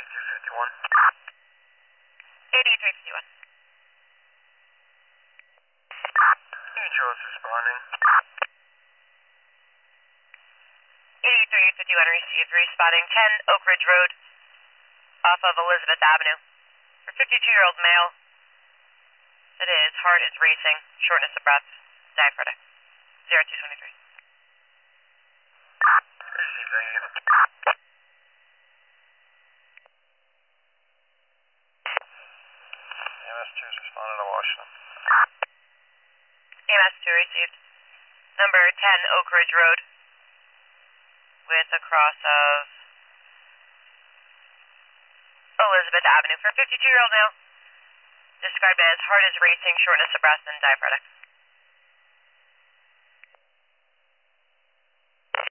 8251. 8351. Charles responding. 8351 received, responding 10 Oak Ridge Road off of Elizabeth Avenue. For 52-year-old male, it is heart is racing, shortness of breath, diaphragmatic. 0223. Received, thank you. EMS2 is responding to Washington. EMS2 received. Number 10 Oak Ridge Road with a cross of Elizabeth Avenue for 52-year-old male. Described as heart is racing, shortness of breath, and diaphragmatic.